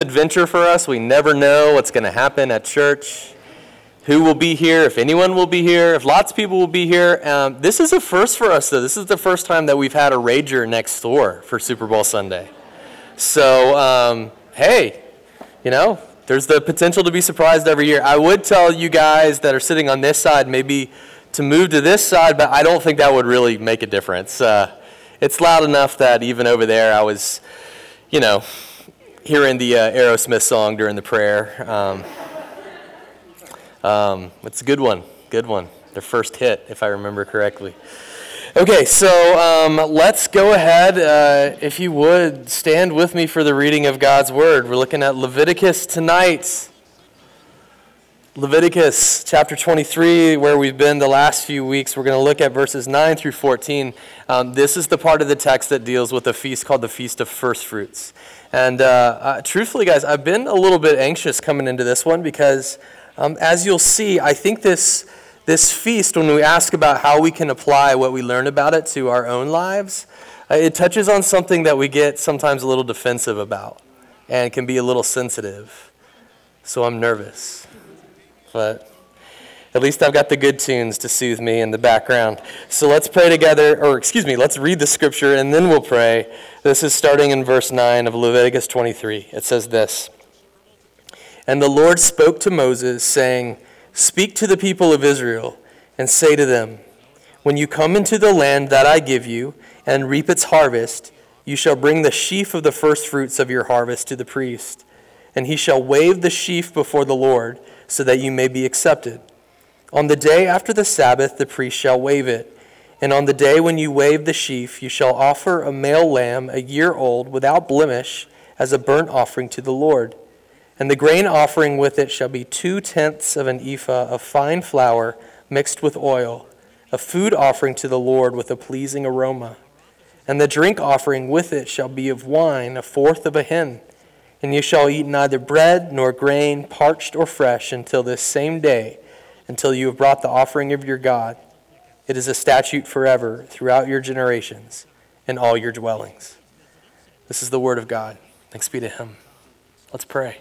adventure for us. We never know what's going to happen at church, who will be here, if anyone will be here, if lots of people will be here. This is a first for us, though. This is the first time that we've had a rager next door for Super Bowl Sunday. So, hey, there's the potential to be surprised every year. I would tell you guys that are sitting on this side maybe to move to this side, but I don't think that would really make a difference. It's loud enough that even over there I was, hearing the Aerosmith song during the prayer. It's a good one. Their first hit, if I remember correctly. Okay, so let's go ahead. If you would, stand with me for the reading of God's Word. We're looking at Leviticus tonight. Leviticus chapter 23, where we've been the last few weeks. We're going to look at verses 9 through 14. This is the part of the text that deals with a feast called the Feast of First Fruits. And truthfully, guys, I've been a little bit anxious coming into this one because, as you'll see, I think this feast, when we ask about how we can apply what we learn about it to our own lives, it touches on something that we get sometimes a little defensive about and can be a little sensitive. So I'm nervous. But at least I've got the good tunes to soothe me in the background. So let's pray together, let's read the scripture and then we'll pray. This is starting in verse 9 of Leviticus 23. It says this: "And the Lord spoke to Moses, saying, Speak to the people of Israel, and say to them, When you come into the land that I give you, and reap its harvest, you shall bring the sheaf of the first fruits of your harvest to the priest, and he shall wave the sheaf before the Lord, so that you may be accepted. On the day after the Sabbath, the priest shall wave it. And on the day when you wave the sheaf, you shall offer a male lamb 1 year old without blemish as a burnt offering to the Lord. And the grain offering with it shall be 2/10 of an ephah of fine flour mixed with oil, a food offering to the Lord with a pleasing aroma. And the drink offering with it shall be of wine 1/4 of a hin. And you shall eat neither bread nor grain, parched or fresh, until this same day, until you have brought the offering of your God. It is a statute forever throughout your generations in all your dwellings." This is the word of God. Thanks be to him. Let's pray.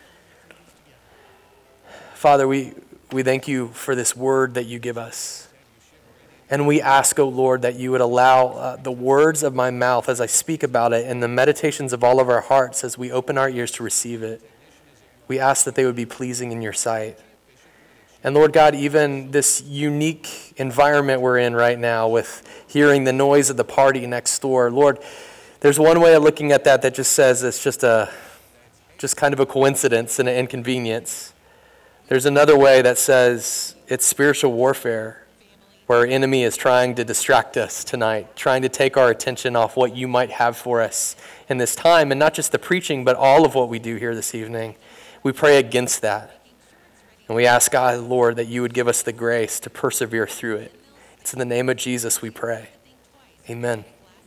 Father, we thank you for this word that you give us. And we ask, O Lord, that you would allow the words of my mouth as I speak about it and the meditations of all of our hearts as we open our ears to receive it. We ask that they would be pleasing in your sight. And Lord God, even this unique environment we're in right now with hearing the noise of the party next door, Lord, there's one way of looking at that just says it's just kind of a coincidence and an inconvenience. There's another way that says it's spiritual warfare, where our enemy is trying to distract us tonight, trying to take our attention off what you might have for us in this time, and not just the preaching, but all of what we do here this evening. We pray against that. And we ask God, Lord, that you would give us the grace to persevere through it. It's in the name of Jesus we pray. Amen.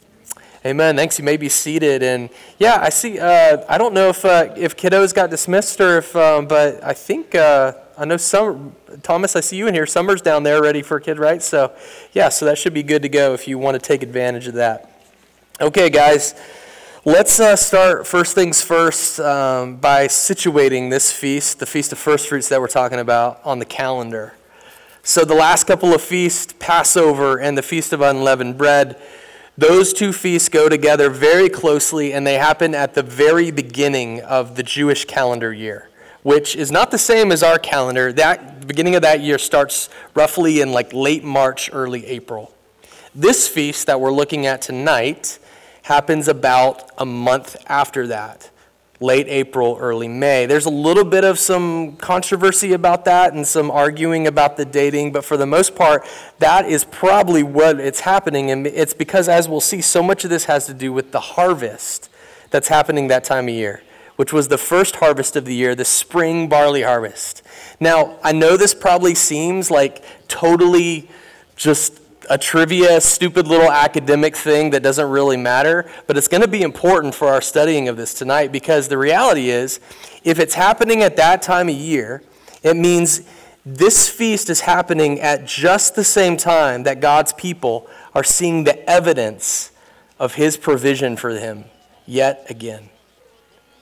Amen. Thanks. You may be seated. And yeah, I see, I don't know if kiddos got dismissed or but I think, I know Thomas, I see you in here. Summer's down there ready for a kid, right? So yeah, so that should be good to go if you want to take advantage of that. Okay, guys, let's start first things first by situating this feast, the Feast of First Fruits that we're talking about, on the calendar. So the last couple of feasts, Passover and the Feast of Unleavened Bread, those two feasts go together very closely, and they happen at the very beginning of the Jewish calendar year, which is not the same as our calendar. The beginning of that year starts roughly in late March, early April. This feast that we're looking at tonight happens about a month after that, late April, early May. There's a little bit of some controversy about that and some arguing about the dating, but for the most part, that is probably what it's happening, and it's because, as we'll see, so much of this has to do with the harvest that's happening that time of year, which was the first harvest of the year, the spring barley harvest. Now, I know this probably seems like totally just a trivia, stupid little academic thing that doesn't really matter, but it's going to be important for our studying of this tonight, because the reality is, if it's happening at that time of year, it means this feast is happening at just the same time that God's people are seeing the evidence of his provision for them yet again.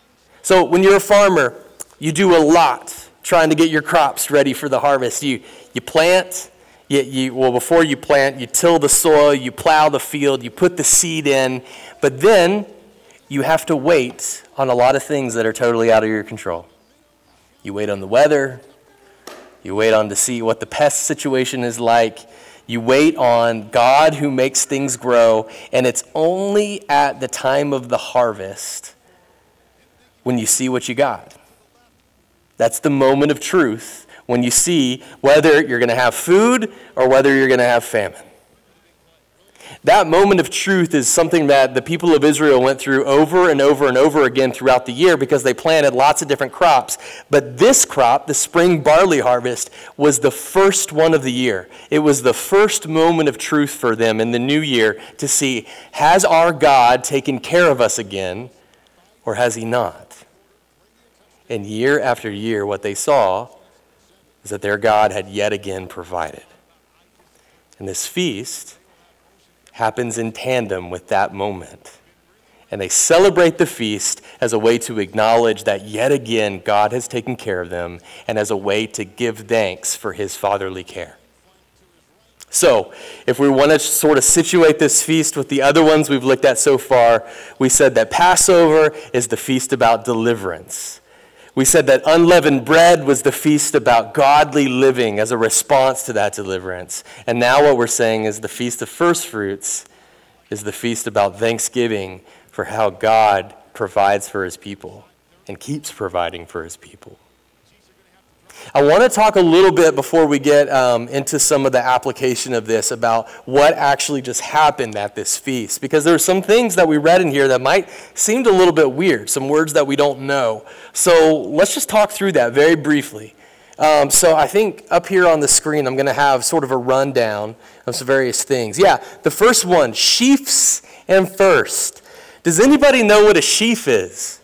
So when you're a farmer, you do a lot trying to get your crops ready for the harvest. You plant, before you plant, you till the soil, you plow the field, you put the seed in, but then you have to wait on a lot of things that are totally out of your control. You wait on the weather, you wait on to see what the pest situation is like, you wait on God who makes things grow, and it's only at the time of the harvest when you see what you got. That's the moment of truth, when you see whether you're going to have food or whether you're going to have famine. That moment of truth is something that the people of Israel went through over and over and over again throughout the year because they planted lots of different crops. But this crop, the spring barley harvest, was the first one of the year. It was the first moment of truth for them in the new year to see, has our God taken care of us again, or has he not? And year after year, what they saw is that their God had yet again provided. And this feast happens in tandem with that moment. And they celebrate the feast as a way to acknowledge that yet again God has taken care of them, and as a way to give thanks for his fatherly care. So, if we want to sort of situate this feast with the other ones we've looked at so far, we said that Passover is the feast about deliverance. We said that unleavened bread was the feast about godly living as a response to that deliverance. And now what we're saying is the Feast of First Fruits is the feast about thanksgiving for how God provides for his people and keeps providing for his people. I want to talk a little bit before we get into some of the application of this about what actually just happened at this feast, because there are some things that we read in here that might seem a little bit weird, some words that we don't know. So let's just talk through that very briefly. So I think up here on the screen I'm going to have sort of a rundown of some various things. Yeah, the first one, sheaves and first. Does anybody know what a sheaf is?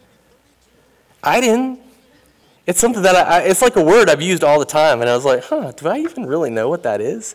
I didn't. It's something that it's like a word I've used all the time, and I was like, do I even really know what that is?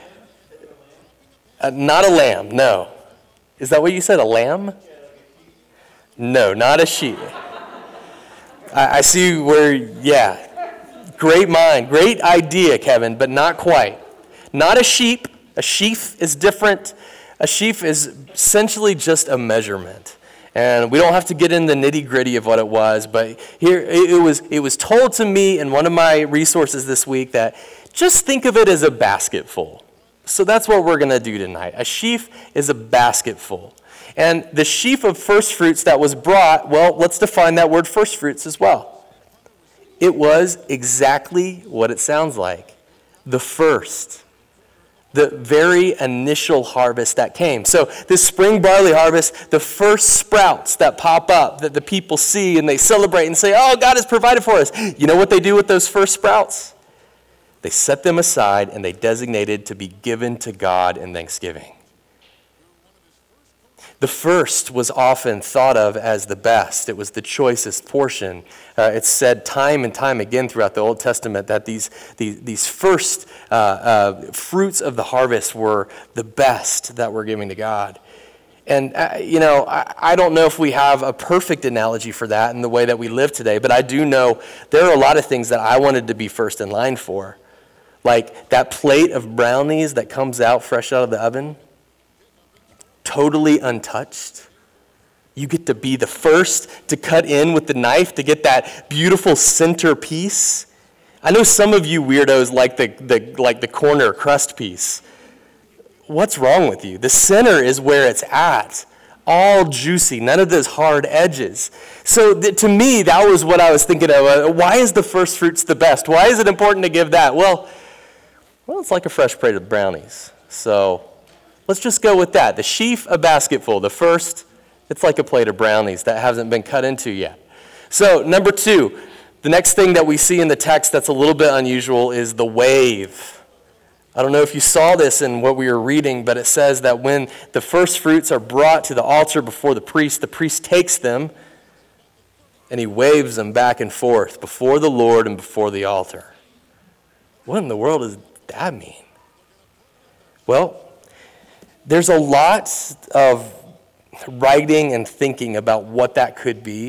Not a lamb, no. Is that what you said, a lamb? No, not a sheep. I see where, yeah. Great mind, great idea, Kevin, but not quite. Not a sheep. A sheaf is different. A sheaf is essentially just a measurement. And we don't have to get in the nitty-gritty of what it was, but here it was told to me in one of my resources this week that just think of it as a basketful. So that's what we're going to do tonight. A sheaf is a basketful. And the sheaf of first fruits that was brought, well, let's define that word first fruits as well. It was exactly what it sounds like. The first. The very initial harvest that came. So this spring barley harvest, the first sprouts that pop up that the people see and they celebrate and say, oh, God has provided for us. You know what they do with those first sprouts? They set them aside and they designated to be given to God in thanksgiving. The first was often thought of as the best. It was the choicest portion. It's said time and time again throughout the Old Testament that these first fruits of the harvest were the best that we're giving to God. And, I don't know if we have a perfect analogy for that in the way that we live today, but I do know there are a lot of things that I wanted to be first in line for. Like that plate of brownies that comes out fresh out of the oven, totally untouched. You get to be the first to cut in with the knife to get that beautiful center piece. I know some of you weirdos like the corner crust piece. What's wrong with you? The center is where it's at. All juicy, none of those hard edges. So to me, that was what I was thinking of. Why is the first fruits the best? Why is it important to give that? Well, it's like a fresh plate of brownies. So let's just go with that. The sheaf, a basketful. The first, it's like a plate of brownies that hasn't been cut into yet. So number 2, the next thing that we see in the text that's a little bit unusual is the wave. I don't know if you saw this in what we were reading, but it says that when the first fruits are brought to the altar before the priest takes them and he waves them back and forth before the Lord and before the altar. What in the world does that mean? Well, there's a lot of writing and thinking about what that could be,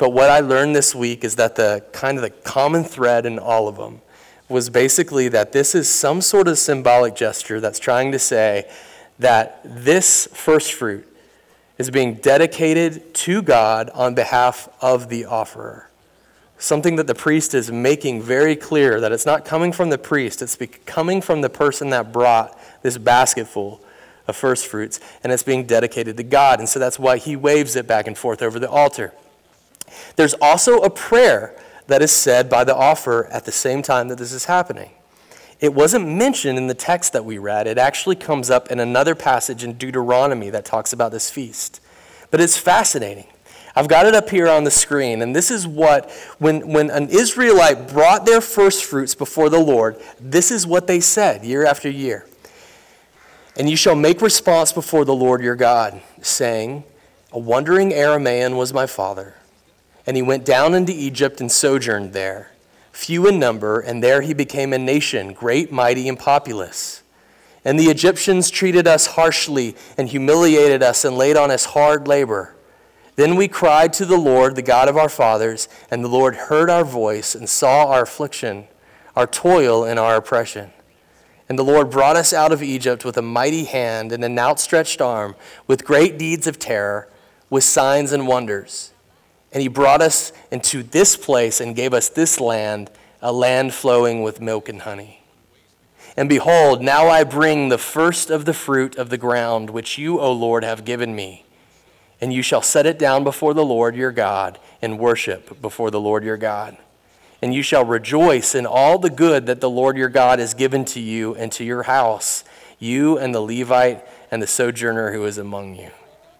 But what I learned this week is that the common thread in all of them was basically that this is some sort of symbolic gesture that's trying to say that this first fruit is being dedicated to God on behalf of the offerer. Something that the priest is making very clear, that it's not coming from the priest, it's coming from the person that brought this basketful of first fruits, and it's being dedicated to God. And so that's why he waves it back and forth over the altar. There's also a prayer that is said by the offerer at the same time that this is happening. It wasn't mentioned in the text that we read. It actually comes up in another passage in Deuteronomy that talks about this feast. But it's fascinating. I've got it up here on the screen, and this is what, when an Israelite brought their first fruits before the Lord, this is what they said year after year. And you shall make response before the Lord your God, saying, a wandering Aramaean was my father, and he went down into Egypt and sojourned there, few in number, and there he became a nation, great, mighty, and populous. And the Egyptians treated us harshly and humiliated us and laid on us hard labor. Then we cried to the Lord, the God of our fathers, and the Lord heard our voice and saw our affliction, our toil, and our oppression. And the Lord brought us out of Egypt with a mighty hand and an outstretched arm, with great deeds of terror, with signs and wonders. And he brought us into this place and gave us this land, a land flowing with milk and honey. And behold, now I bring the first of the fruit of the ground, which you, O Lord, have given me. And you shall set it down before the Lord your God and worship before the Lord your God. And you shall rejoice in all the good that the Lord your God has given to you and to your house, you and the Levite and the sojourner who is among you.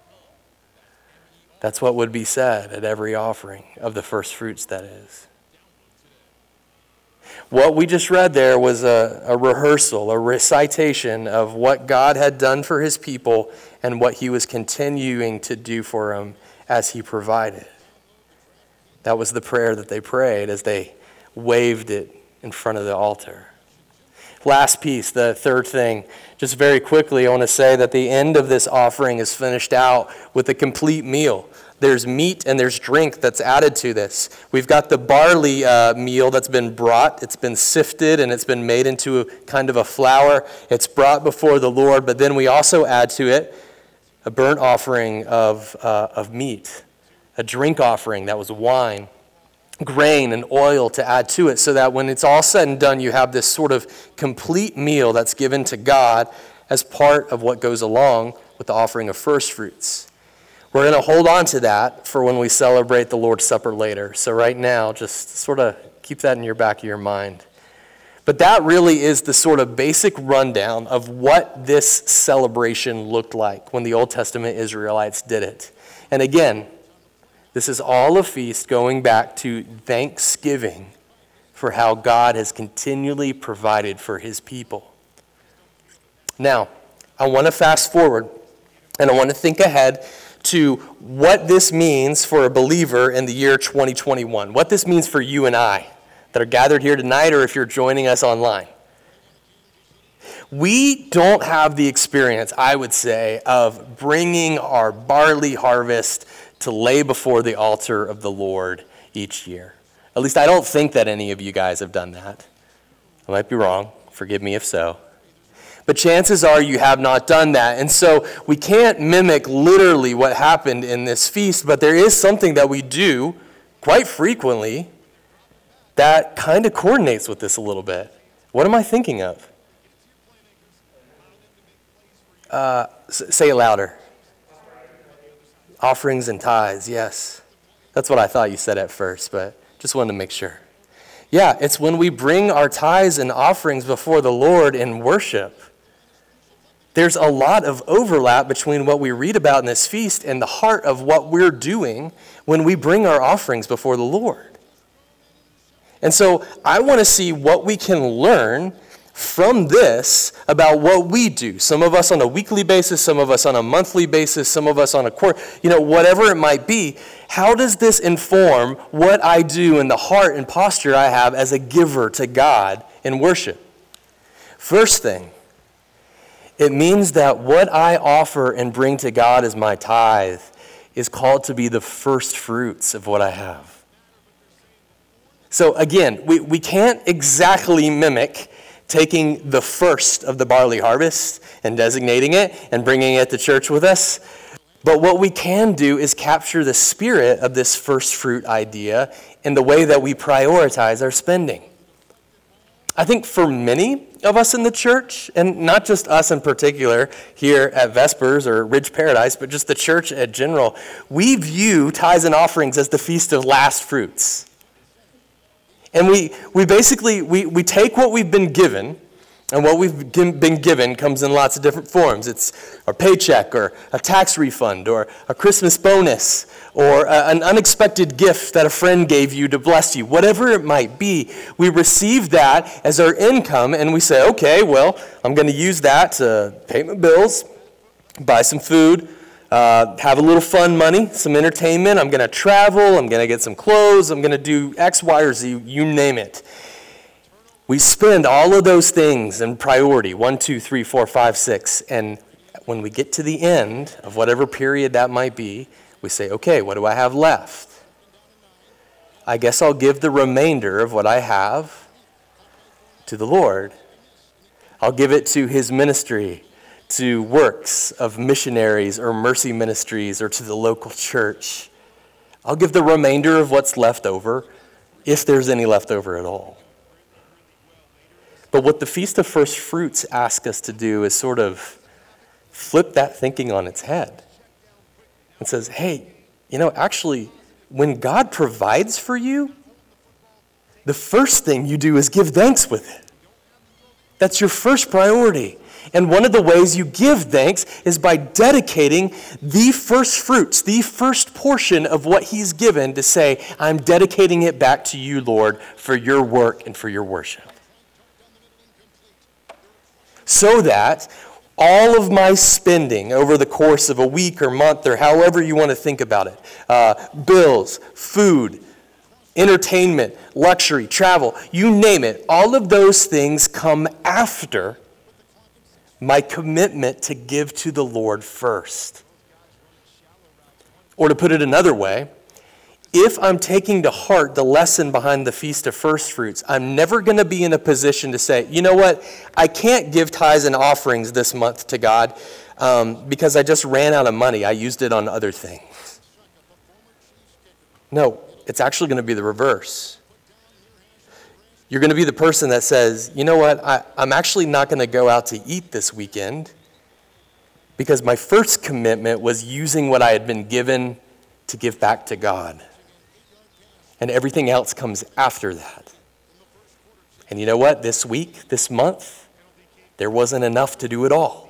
That's what would be said at every offering of the first fruits, that is. What we just read there was a rehearsal, a recitation of what God had done for his people and what he was continuing to do for them as he provided. That was the prayer that they prayed as they waved it in front of the altar. Last piece, the third thing, just very quickly, I want to say that the end of this offering is finished out with a complete meal. There's meat and there's drink that's added to this. We've got the barley meal that's been brought. It's been sifted and it's been made into a kind of a flour. It's brought before the Lord, but then we also add to it a burnt offering of meat, a drink offering that was wine, grain and oil to add to it, so that when it's all said and done, you have this sort of complete meal that's given to God as part of what goes along with the offering of first fruits. We're going to hold on to that for when we celebrate the Lord's Supper later. So right now, just sort of keep that in your back of your mind. But that really is the sort of basic rundown of what this celebration looked like when the Old Testament Israelites did it. And again, this is all a feast going back to thanksgiving for how God has continually provided for his people. Now, I want to fast forward and I want to think ahead to what this means for a believer in the year 2021. What this means for you and I that are gathered here tonight, or if you're joining us online. We don't have the experience, I would say, of bringing our barley harvest to lay before the altar of the Lord each year. At least I don't think that any of you guys have done that. I might be wrong. Forgive me if so. But chances are you have not done that. And so we can't mimic literally what happened in this feast, but there is something that we do quite frequently that kind of coordinates with this a little bit. What am I thinking of? Say it louder. Offerings and tithes, yes. That's what I thought you said at first, but just wanted to make sure. Yeah, it's when we bring our tithes and offerings before the Lord in worship. There's a lot of overlap between what we read about in this feast and the heart of what we're doing when we bring our offerings before the Lord. And so I want to see what we can learn from this about what we do. Some of us on a weekly basis, some of us on a monthly basis, some of us on a quarter, whatever it might be. How does this inform what I do and the heart and posture I have as a giver to God in worship? First thing, it means that what I offer and bring to God as my tithe is called to be the first fruits of what I have. So again, we can't exactly mimic taking the first of the barley harvest and designating it and bringing it to church with us. But what we can do is capture the spirit of this first fruit idea in the way that we prioritize our spending. I think for many of us in the church, and not just us in particular here at Vespers or Ridge Paradise, but just the church in general, we view tithes and offerings as the feast of last fruits. And we basically take what we've been given, and what we've been given comes in lots of different forms. It's a paycheck or a tax refund or a Christmas bonus or an unexpected gift that a friend gave you to bless you. Whatever it might be, we receive that as our income and we say, okay, well, I'm going to use that to pay my bills, buy some food, have a little fun money, some entertainment. I'm going to travel. I'm going to get some clothes. I'm going to do X, Y, or Z, you name it. We spend all of those things in priority, 1, 2, 3, 4, 5, 6, and when we get to the end of whatever period that might be, we say, okay, what do I have left? I guess I'll give the remainder of what I have to the Lord. I'll give it to his ministry, to works of missionaries or mercy ministries or to the local church. I'll give the remainder of what's left over, if there's any left over at all. But what the Feast of First Fruits asks us to do is sort of flip that thinking on its head. And says, hey, actually, when God provides for you, the first thing you do is give thanks with it. That's your first priority. And one of the ways you give thanks is by dedicating the first fruits, the first portion of what he's given to say, I'm dedicating it back to you, Lord, for your work and for your worship. So that all of my spending over the course of a week or month or however you want to think about it, bills, food, entertainment, luxury, travel, you name it, all of those things come after my commitment to give to the Lord first. Or to put it another way, if I'm taking to heart the lesson behind the Feast of First Fruits, I'm never going to be in a position to say, you know what, I can't give tithes and offerings this month to God because I just ran out of money. I used it on other things. No, it's actually going to be the reverse. You're going to be the person that says, you know what, I'm actually not going to go out to eat this weekend because my first commitment was using what I had been given to give back to God. And everything else comes after that. And you know what? This week, this month, there wasn't enough to do it all.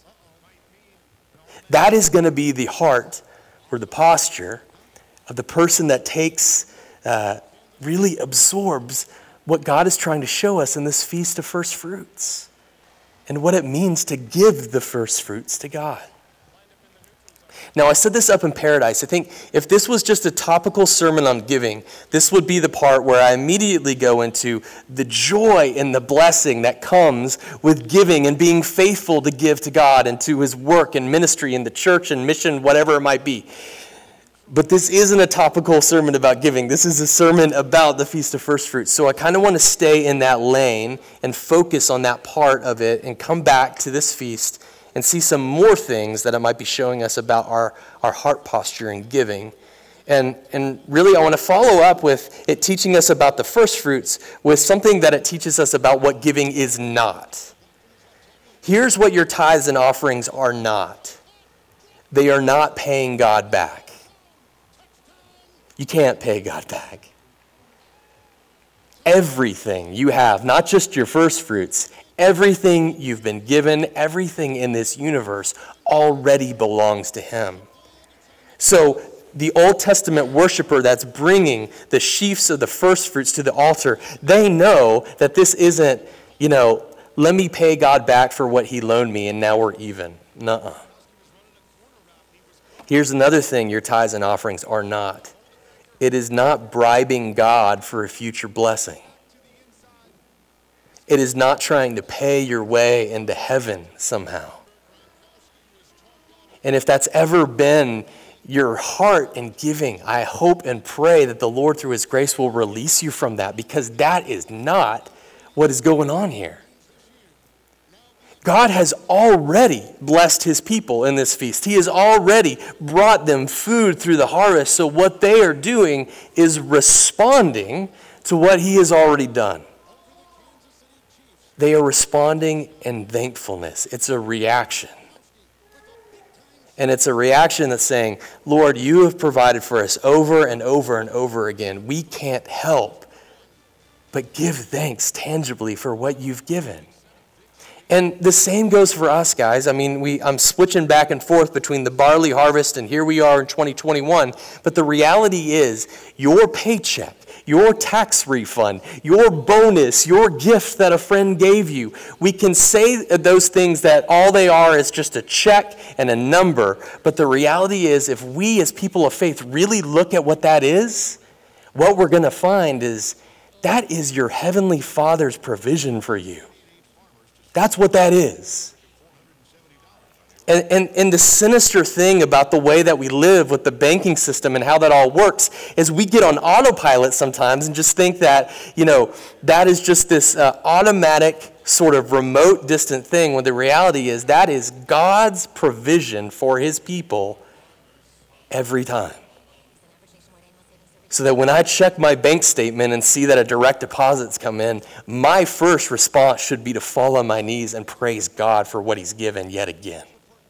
That is going to be the heart or the posture of the person that takes, really absorbs what God is trying to show us in this Feast of First Fruits and what it means to give the first fruits to God. Now, I said this up in Paradise. I think if this was just a topical sermon on giving, this would be the part where I immediately go into the joy and the blessing that comes with giving and being faithful to give to God and to his work and ministry in the church and mission, whatever it might be. But this isn't a topical sermon about giving. This is a sermon about the Feast of First Fruits. So I kind of want to stay in that lane and focus on that part of it and come back to this feast and see some more things that it might be showing us about our heart posture in giving. And really I want to follow up with it teaching us about the first fruits with something that it teaches us about what giving is not. Here's what your tithes and offerings are not. They are not paying God back. You can't pay God back. Everything you have, not just your first fruits, everything you've been given, everything in this universe already belongs to him. So the Old Testament worshiper that's bringing the sheaves of the first fruits to the altar, they know that this isn't, let me pay God back for what he loaned me and now we're even. Nuh-uh. Here's another thing your tithes and offerings are not. It is not bribing God for a future blessing. It is not trying to pay your way into heaven somehow. And if that's ever been your heart in giving, I hope and pray that the Lord through his grace will release you from that, because that is not what is going on here. God has already blessed his people in this feast. He has already brought them food through the harvest. So what they are doing is responding to what he has already done. They are responding in thankfulness. It's a reaction. And it's a reaction that's saying, Lord, you have provided for us over and over and over again. We can't help but give thanks tangibly for what you've given. And the same goes for us, guys. I mean, I'm switching back and forth between the barley harvest and here we are in 2021. But the reality is, your paycheck, your tax refund, your bonus, your gift that a friend gave you, we can say those things that all they are is just a check and a number. But the reality is, if we as people of faith really look at what that is, what we're going to find is that is your heavenly Father's provision for you. That's what that is. And the sinister thing about the way that we live with the banking system and how that all works is we get on autopilot sometimes and just think that, that is just this automatic sort of remote, distant thing, when the reality is that is God's provision for his people every time. So that when I check my bank statement and see that a direct deposit's come in, my first response should be to fall on my knees and praise God for what he's given yet again.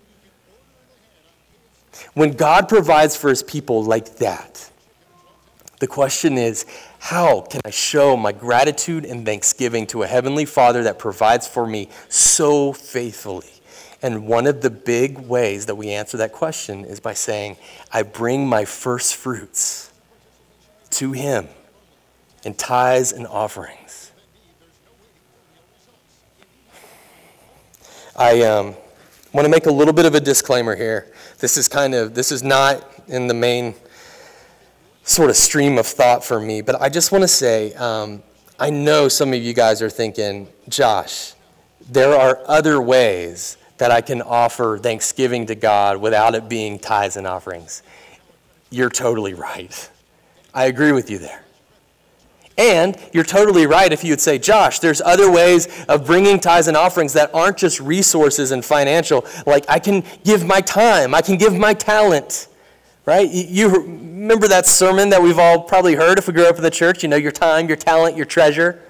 When God provides for his people like that, the question is, how can I show my gratitude and thanksgiving to a heavenly Father that provides for me so faithfully? And one of the big ways that we answer that question is by saying, I bring my first fruits to him in tithes and offerings. I want to make a little bit of a disclaimer here. This is not in the main sort of stream of thought for me, but I just want to say, I know some of you guys are thinking, Josh, there are other ways that I can offer thanksgiving to God without it being tithes and offerings. You're totally right. I agree with you there. And you're totally right if you would say, Josh, there's other ways of bringing tithes and offerings that aren't just resources and financial. Like I can give my time, I can give my talent, right? You remember that sermon that we've all probably heard if we grew up in the church, your time, your talent, your treasure.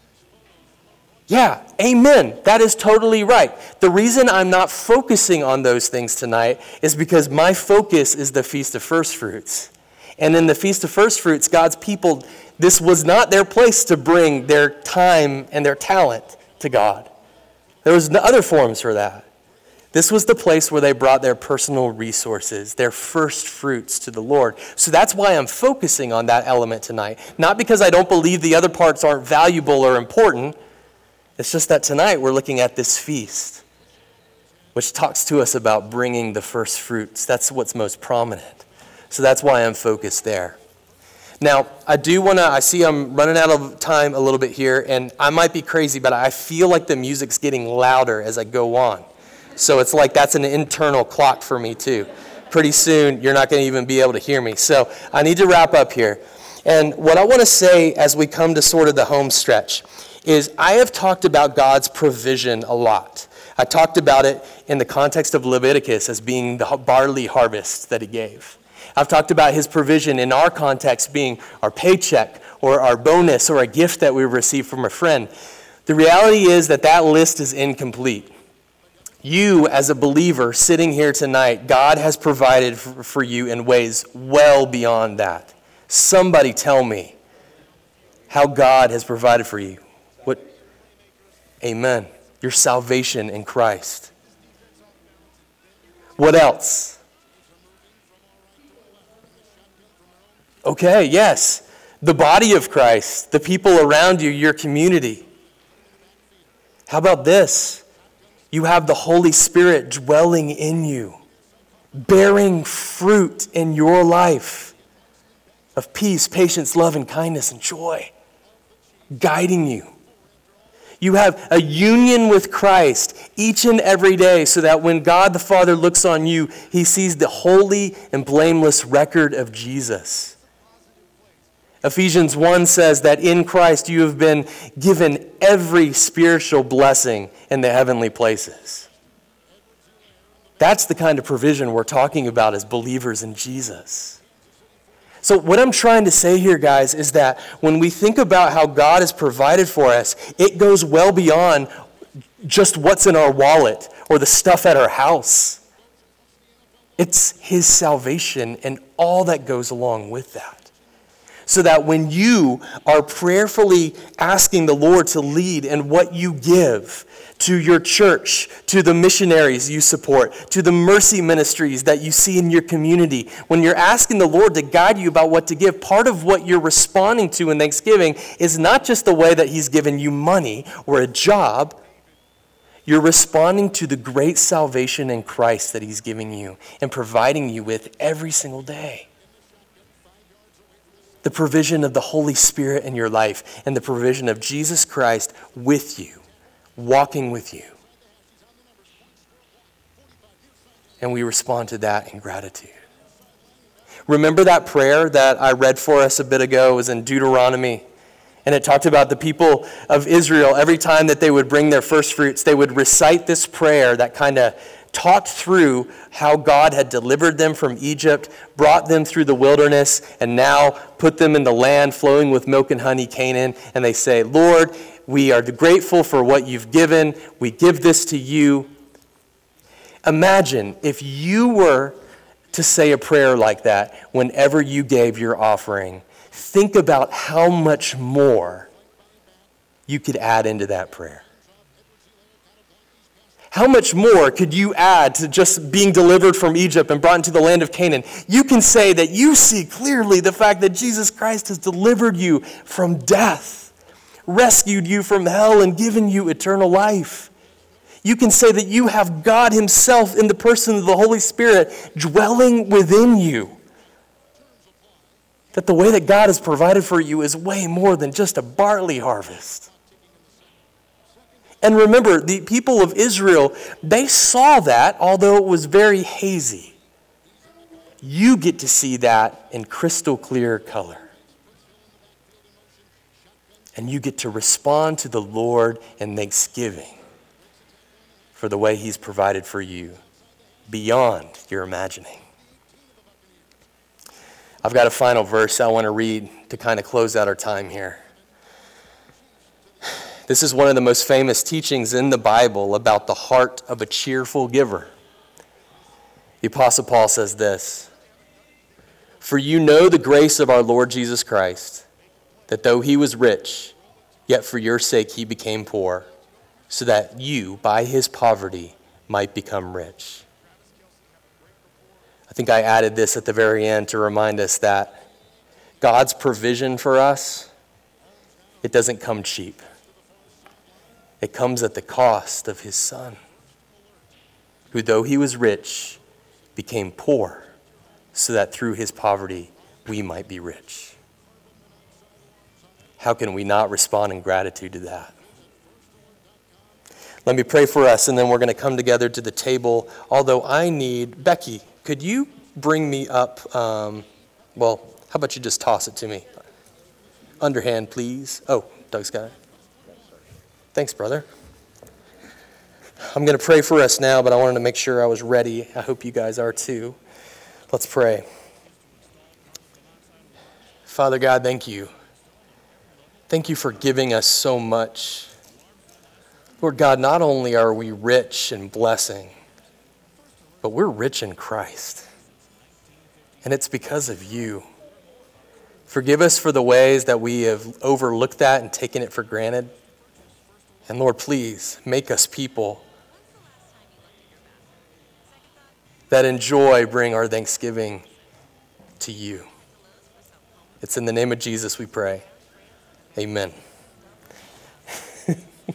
Yeah, amen. That is totally right. The reason I'm not focusing on those things tonight is because my focus is the Feast of First Fruits. And in the Feast of First Fruits, God's people, this was not their place to bring their time and their talent to God. There was other forms for that. This was the place where they brought their personal resources, their first fruits to the Lord. So that's why I'm focusing on that element tonight. Not because I don't believe the other parts aren't valuable or important. It's just that tonight we're looking at this feast, which talks to us about bringing the first fruits. That's what's most prominent. So that's why I'm focused there. Now, I see I'm running out of time a little bit here, and I might be crazy, but I feel like the music's getting louder as I go on. So it's like that's an internal clock for me too. Pretty soon, you're not going to even be able to hear me. So I need to wrap up here. And what I want to say as we come to sort of the home stretch is I have talked about God's provision a lot. I talked about it in the context of Leviticus as being the barley harvest that he gave. I've talked about his provision in our context being our paycheck or our bonus or a gift that we receive from a friend. The reality is that list is incomplete. You, as a believer sitting here tonight, God has provided for you in ways well beyond that. Somebody tell me how God has provided for you. What? Amen. Your salvation in Christ. What else? Okay, yes. The body of Christ, the people around you, your community. How about this? You have the Holy Spirit dwelling in you, bearing fruit in your life of peace, patience, love, and kindness, and joy, guiding you. You have a union with Christ each and every day so that when God the Father looks on you, he sees the holy and blameless record of Jesus. Ephesians 1 says that in Christ you have been given every spiritual blessing in the heavenly places. That's the kind of provision we're talking about as believers in Jesus. So what I'm trying to say here, guys, is that when we think about how God has provided for us, it goes well beyond just what's in our wallet or the stuff at our house. It's his salvation and all that goes along with that. So that when you are prayerfully asking the Lord to lead in what you give to your church, to the missionaries you support, to the mercy ministries that you see in your community, when you're asking the Lord to guide you about what to give, part of what you're responding to in Thanksgiving is not just the way that he's given you money or a job. You're responding to the great salvation in Christ that he's giving you and providing you with every single day. The provision of the Holy Spirit in your life and the provision of Jesus Christ with you, walking with you. And we respond to that in gratitude. Remember that prayer that I read for us a bit ago? It was in Deuteronomy. And it talked about the people of Israel, every time that they would bring their first fruits, they would recite this prayer that kind of talked through how God had delivered them from Egypt, brought them through the wilderness, and now put them in the land flowing with milk and honey, Canaan. And they say, Lord, we are grateful for what you've given. We give this to you. Imagine if you were to say a prayer like that whenever you gave your offering. Think about how much more you could add into that prayer. How much more could you add to just being delivered from Egypt and brought into the land of Canaan? You can say that you see clearly the fact that Jesus Christ has delivered you from death, rescued you from hell, and given you eternal life. You can say that you have God himself in the person of the Holy Spirit dwelling within you. That the way that God has provided for you is way more than just a barley harvest. And remember, the people of Israel, they saw that, although it was very hazy. You get to see that in crystal clear color. And you get to respond to the Lord in thanksgiving for the way he's provided for you beyond your imagining. I've got a final verse I want to read to kind of close out our time here. This is one of the most famous teachings in the Bible about the heart of a cheerful giver. The Apostle Paul says this, "For you know the grace of our Lord Jesus Christ, that though he was rich, yet for your sake he became poor, so that you, by his poverty, might become rich." I think I added this at the very end to remind us that God's provision for us, it doesn't come cheap. It comes at the cost of his Son, who though he was rich, became poor, so that through his poverty we might be rich. How can we not respond in gratitude to that? Let me pray for us, and then we're going to come together to the table. Although I need, Becky, could you bring me up, how about you just toss it to me? Underhand, please. Oh, Doug's got it. Thanks, brother. I'm going to pray for us now, but I wanted to make sure I was ready. I hope you guys are too. Let's pray. Father God, thank you. Thank you for giving us so much. Lord God, not only are we rich in blessing, but we're rich in Christ. And it's because of you. Forgive us for the ways that we have overlooked that and taken it for granted. And Lord, please make us people that enjoy bring our thanksgiving to you. It's in the name of Jesus we pray. Amen.